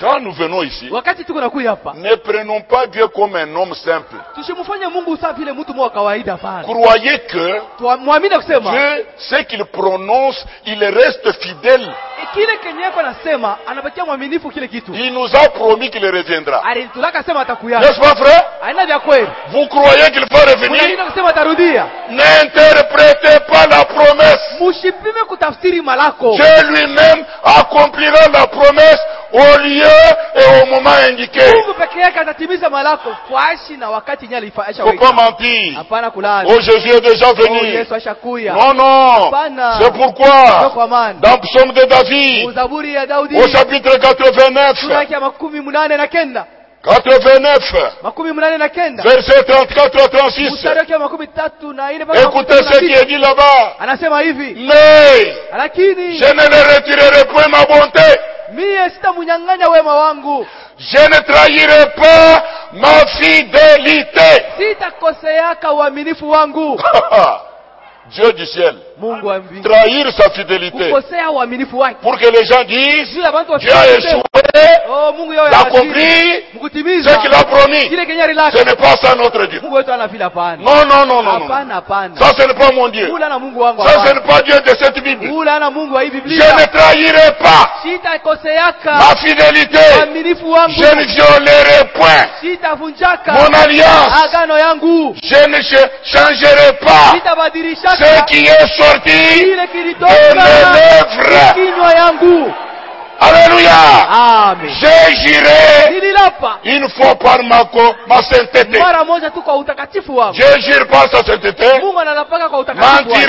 Quand nous venons ici, wakati tuko nakuja hapa, ne prenons pas Dieu comme un homme simple. tusimfanye Mungu sawa vile mtu mwa kawaida pana. Croyez que Tuamini kusema Dieu, ce qu'il prononce, il reste fidèle. kile kenyeko anasema anabakia mwaminifu kile kitu. Il nous a promis qu'il reviendra. Alitulaka sema atakuya. N'est-ce pas, frère? Haina vya kweli. Vous croyez qu'il va revenir? Unaona kusema atarudia. N'interprétez pas la promesse. Mushipime kutafsiri malako. Dieu lui-même accomplira la promesse au lieu et au moment indiqué. Mungu peke yake atatimiza malako fashi na wakati nyali faisha Faut pas mentir. Hapana kulala. Oh, Jésus est déjà Oh, venu. Yesu ashakuya. Non, non. Hapana. C'est pourquoi, Ndio kwa maana. dans le psaume de David, Zaburi ya Daudi. au chapitre 89, Sura yake ya 89. 89, 89. verset 34 à 36. Mstari wake wa 33 Écoutez ce qui est dit là-bas. Anasema hivi. Mais Lakini je ne le retirerai point ma bonté. mie sitamunyang'anya wema wangu. Je ne trahirai pas ma fidélité. Sitakoseaka uaminifu wangu. Dieu du ciel. Mungu wa mbingu. Trahir sa fidélité. Kukosea uaminifu wake. Pour que les gens disent, Juu ya bantu Dieu a échoué Oh, Mungu yeye d'accomplir mkutimiza ce qu'il a promis. kile kenyari lake. Ce n'est pas ça notre Dieu. Mungu wetu ana vile hapana. Non, non, non, non, non. Hapana, hapana. Ça, ce n'est pas mon Dieu. Ula na Mungu wangu Ça, ce hapana. n'est pas Dieu de cette Bible. Ula na Mungu wa hii Je Biblia. ne trahirai pas Sitakoseaka ma fidélité. uaminifu wangu. Je ne violerai point Sitavunjaka mon alliance. agano yangu. Je ne changerai pas Sitabadilishaka ce qui est sorti kile de kilitoka mes lèvres. kinywa yangu. Alléluia. Amen. Je jurerai Nililapa une fois par ma sainteté. mara moja tu kwa utakatifu wangu. Je jure par sa sainteté. Mungu analapaka kwa utakatifu wangu.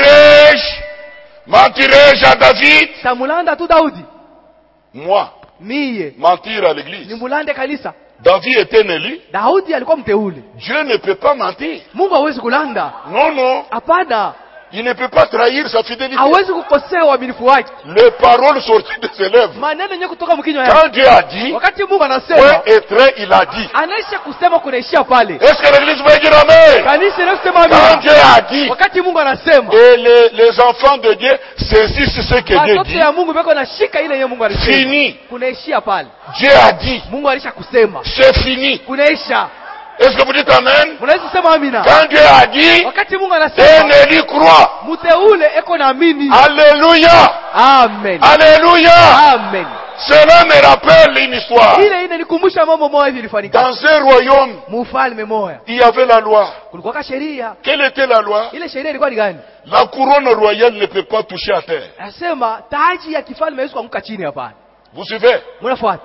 Mentirai-je à David? Tamulanda tu Daudi. Moi, Mie mentir à l'église. nimulande kanisa. David était un élu. Daudi alikuwa mteule. Dieu ne peut pas mentir. Mungu hawezi kulanda. Non, non. Hapana. Il ne peut pas trahir sa fidélité. Hawezi kukosea uaminifu wake. Les paroles sorties de ses lèvres. Maneno yenyewe kutoka mkinywa yake. Quand Dieu a dit, Wakati Mungu point anasema, et trait, il a dit. anaisha kusema kunaishia pale. Est-ce que l'église va dire amen? Kanisa inasema Quand amina. Dieu a dit, Wakati Mungu anasema, et les enfants de Dieu saisissent ce que Dieu watoto dit, ya Mungu beko nashika ile yenyewe Mungu alisema. fini. Kunaishia pale. Dieu a dit, Mungu alisha kusema. c'est fini. Kunaisha. Est-ce que vous dites amen? Mnaweza sema amina. Quand Dieu a dit, Wakati Mungu un anasema, élu croit. mteule eko naamini. Alléluia. Amen. Alléluia. Amen. Cela me rappelle une histoire. Ile inanikumbusha mambo moja hivi ilifanyika. Dans un royaume, Mfalme moja. il y avait la loi. Kulikuwa sheria. Quelle était la loi? Ile sheria ilikuwa ni gani? La couronne royale ne peut pas toucher à terre. Anasema taji ya kifalme haiwezi kuanguka chini hapana. Vous suivez? Mnafuata?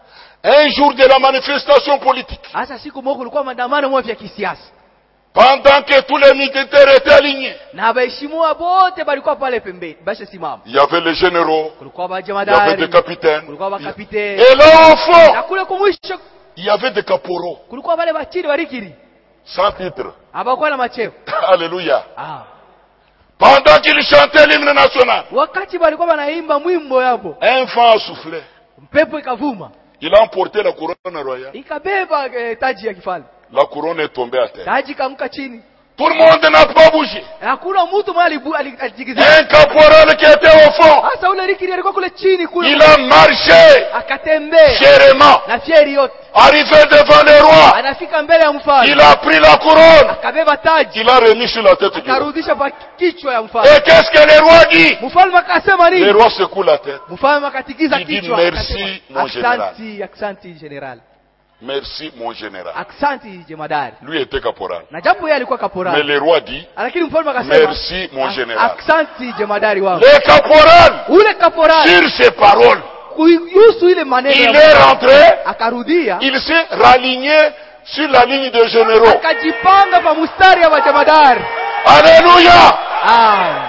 Un jour de la manifestation politique, Hasa siku moja kulikuwa maandamano moja ya kisiasa. pendant que tous les militaires étaient alignés, Na waheshimiwa wote balikuwa pale pembeni. Basha simama. il y avait les généraux, Kulikuwa il y avait majemadari. des capitaines. Kulikuwa makapiteni. Et là au Na fond, kule kumwisho il y avait des caporaux, kulikuwa wale bachini warikiri. sans titre. Habakuwa na macheo. Alléluia. Ah. Pendant qu'ils chantaient l'hymne national, Wakati balikuwa wanaimba mwimbo yapo, un vent a soufflé. pepo ikavuma. Il a emporté la couronne royale. Ikabeba taji ya kifalme. La couronne est tombée à terre. Taji kaamka chini. Tout le monde n'a pas bougé. Hakuna mtu mahali alijigizia. Un caporal qui était au fond, Hasa ule rikiri alikuwa kule chini kule. il a marché Akatembea fièrement, na fieri yote. arrivé devant le roi. Anafika mbele ya mfalme. Il a pris la couronne, Akabeba taji. il a remis sur la tête du roi. Akarudisha pa kichwa ya mfalme. Et qu'est-ce que le roi dit? Mfalme akasema Le nini? roi secoue la tête. Mfalme akatikiza Il dit, kichwa. merci, akasema, mon général. Aksanti general. Merci mon général. Aksanti jemadari. Lui était caporal. Na japo yeye alikuwa Mais kaporali. le roi dit, Lakini mfalme akasema, merci mon général. Aksanti jemadari wangu. Le caporal, Ule kaporali sur ces paroles, kuhusu ile maneno il ya est mfalme, rentré, akarudia il s'est raligné sur la ligne des généraux. akajipanga pa mustari ya majemadari. Alléluia. Amen.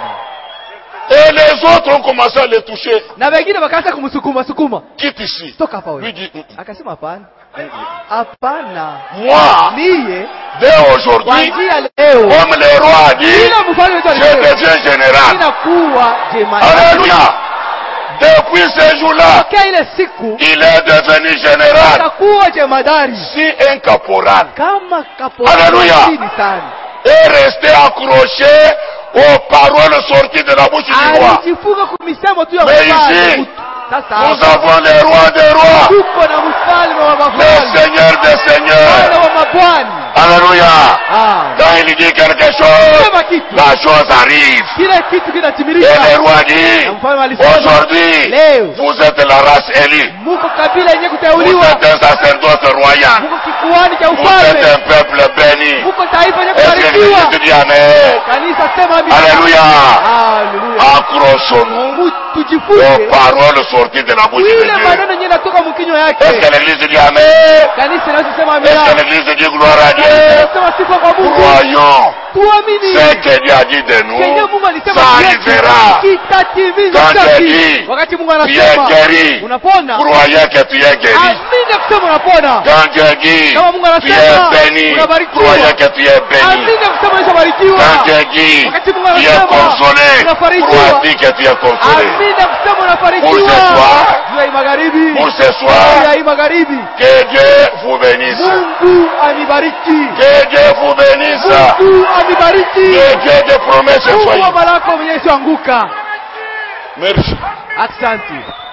Et les autres ont commencé à le toucher. Na wengine wakaanza kumsukuma. Quitte ici. Toka hapa Lui wewe. dit, Akasema hapana. Hapana. moi, Mie dès aujourd'hui, kuanzia leo comme le roi a dit, kila mfalme wetu je alisema deviens général. inakuwa jemadari. Alléluia. Depuis ce jour-là, Kwa ile siku il est devenu général. atakuwa jemadari Si un caporal kama kaporali. Alléluia. Chini sana. est resté accroché aux paroles sorties de la bouche du roi. Alijifunga kumisemo tu ya Mais mfalme. ici, Nous avons les rois des rois, tuko na mfalme wa les mafalme, seigneurs des Bwana seigneurs. wa mabwana. Alléluia. Ah, Quand il dit quelque chose, sema kitu, la chose arrive. kile kitu Et le kinatimilika. roi dit, Na mfalme alisema, aujourd'hui, leo vous êtes la race élue. muko kabila yenye Vous kuteuliwa, êtes un sacerdoce royal. muko kikuani cha Vous êtes ufalme, un peuple béni. muko taifa yenye Est-ce que kubarikiwa. Jésus dit Amen? Kanisa sema amina. Alléluia. Haleluya. Accrochons-nous Tujifunze aux paroles sorties de la bouche de ile Dieu. maneno yenye natoka mkinywa Est-ce yake. que l'église dit Amen? Kanisa linasema Est-ce que amina. l'église dit gloire à Dieu? Sema sifa kwa Mungu. Croyons Tuamini. ce que Dieu a dit de Kenye nous. Mungu alisema Ça kwetu, arrivera. kitatimizwa Quand haki. Dieu dit, Wakati Mungu tu es anasema guéri. unapona, Croyez que tu es guéri. amini kusema unapona. Quand Dieu dit, Kama Mungu tu es anasema béni. unabarikiwa, Croyez que tu es béni. amini kusema unabarikiwa. Quand Dieu dit, Wakati Mungu tu es anasema consolé. unafarijiwa, Croyez que tu es consolé. amini kusema unafarijiwa. Pour ce soir, Juu ya hii magharibi, Pour ce juu soir, ya hii magharibi, que Dieu vous bénisse. Mungu anibariki. Que Dieu vous bénisse. Mungu anibariki. Que Dieu de promesses Mungu wa soit. baraka mwenye isiyoanguka. Merci. Asante.